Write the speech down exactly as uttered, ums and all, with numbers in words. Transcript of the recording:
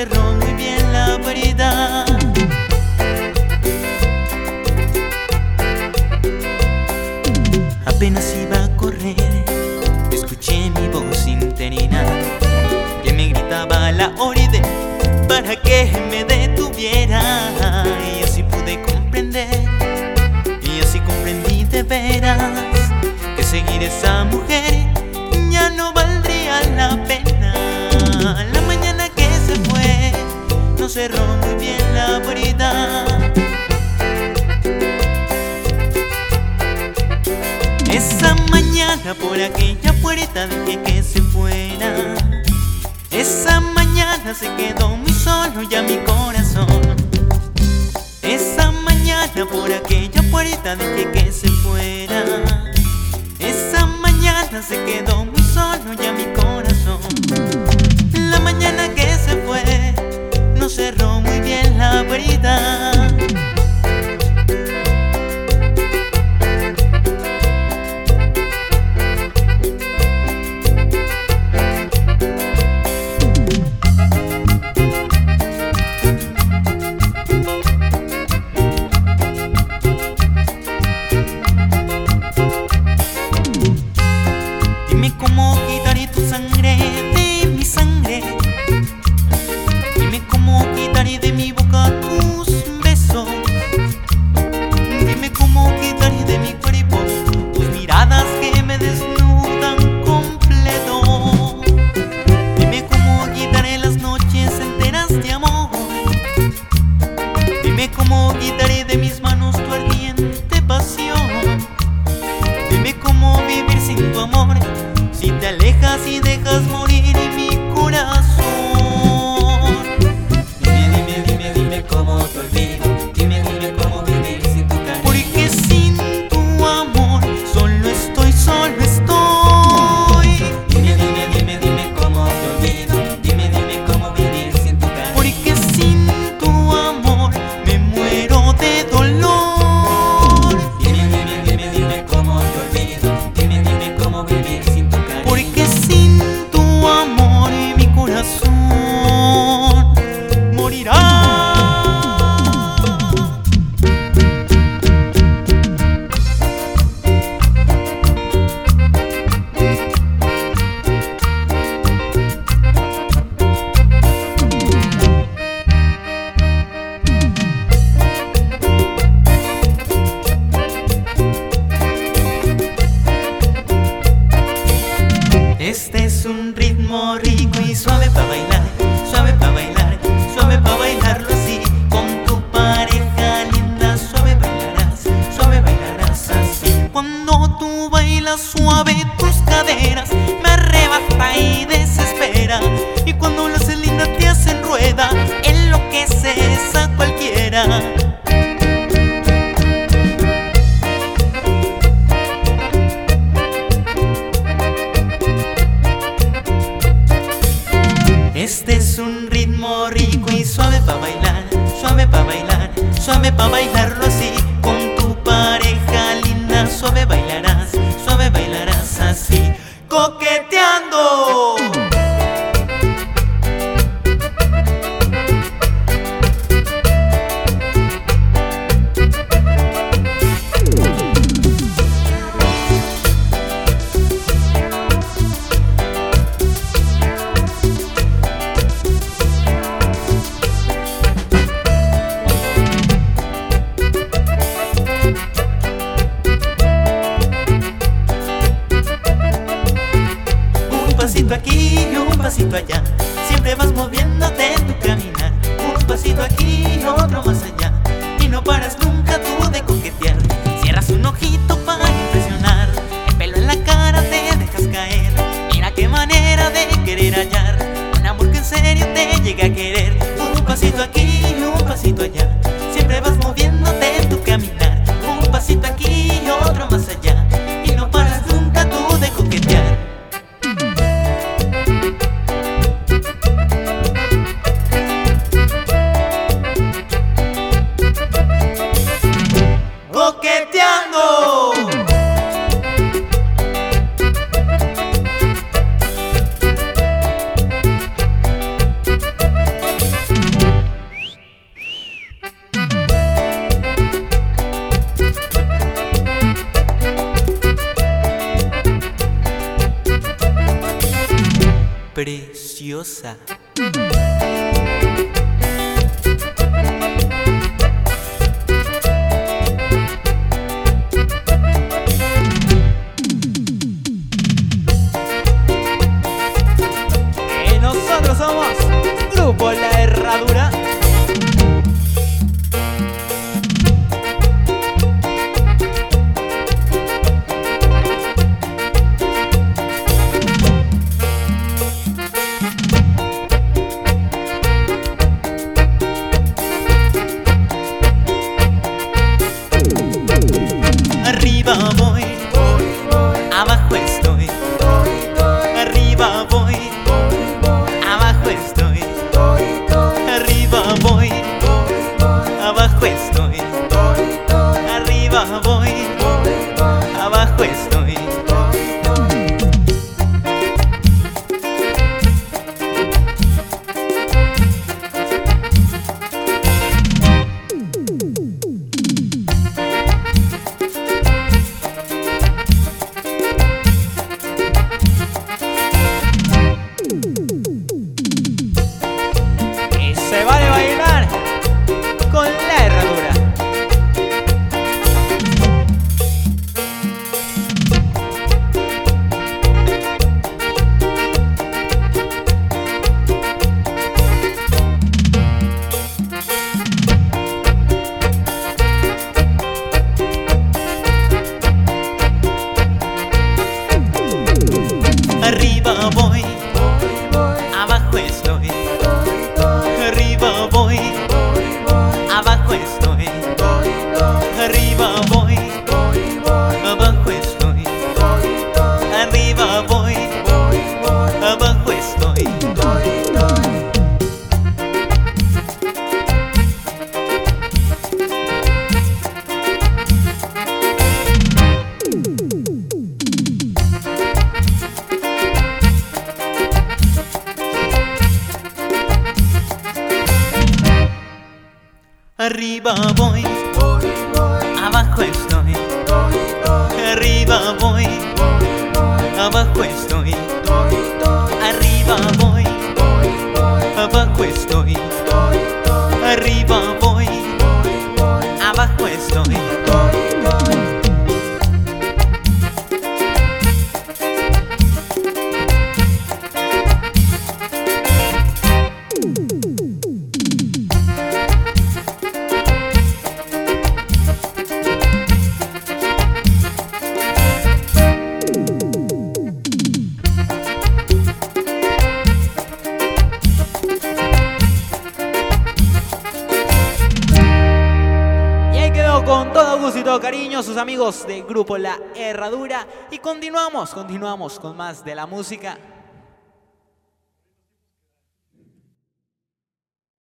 cerró muy bien la puerta. Apenas iba a correr, escuché mi voz interna que me gritaba a la oído para que me detuviera. Y así pude comprender, y así comprendí de veras, que seguir esa mujer ya no valdría la pena. La mañana que se fue, no cerró muy bien la puerta. Esa mañana por aquella puerta dejé que se fuera. Esa mañana se quedó muy solo ya mi corazón. Esa mañana por aquella puerta dejé que se fuera. Esa mañana se quedó muy solo ya mi corazón. La mañana que se fue, no cerró muy bien la puerta. ¿Cómo quitaré tu sangre de mi sangre? Dime cómo quitaré de mi boca tus besos. Dime cómo quitaré de mi cuerpo tus miradas que me desnudan completo. Dime cómo quitaré las noches enteras de amor. Dime cómo quitaré de mis manos tu ardiente pasión. Dime cómo vivir sin tu amor, si te alejas y dejas morir mi corazón. Dime, dime, dime, dime cómo te olvido. Dime, dime cómo vivir sin tu cariño. Porque sin tu amor solo estoy, solo estoy. Dime, dime, dime, dime cómo te olvido. Dime, dime cómo vivir sin tu cariño. Porque sin tu amor me muero de dolor. Dime, dime, dime, dime cómo te olvido. Dime, dime cómo vivir sin tu cariño. Porque sin tu amor mi corazón morirá. Este es un ritmo rico y suave para bailar, suave para bailar, suave para bailarlo así. Con tu pareja linda, suave bailarás, suave bailarás así. Cuando tú bailas suave, tus caderas me arrebata y desespera. Y cuando lo haces linda te hacen rueda, enloqueces a cualquiera. Este es un ritmo rico y suave para bailar, suave para bailar, suave para bailarlo así. Con tu pareja linda, suave bailarás, suave bailarás así. ¡Coqueteando! Un pasito aquí, peligrosa. Y nosotros somos Grupo La Herradura. Arriba voy, voy, voy, abajo estoy, voy, voy, arriba voy, voy, voy, abajo estoy, voy, voy, arriba voy, voy, voy, abajo estoy, voy, voy, arriba voy, voy, voy, abajo estoy, voy, voy. Y se vale bailar con La Herradura. Arriba voy, voy, voy, abajo estoy, voy, voy, arriba voy, voy, voy, abajo estoy, voy, voy, arriba voy, voy, voy, abajo estoy, voy, voy, arriba voy, voy, voy, abajo estoy, voy, voy. Arriba voy, voy, voy, abajo estoy, voy, voy, arriba voy, voy, voy, abajo estoy, voy, voy, arriba voy, voy, voy, abajo estoy, voy, voy, arriba voy, voy, voy, abajo estoy, voy, voy. Con todo gusto y todo cariño, sus amigos de Grupo La Herradura. Y continuamos, continuamos con más de la música.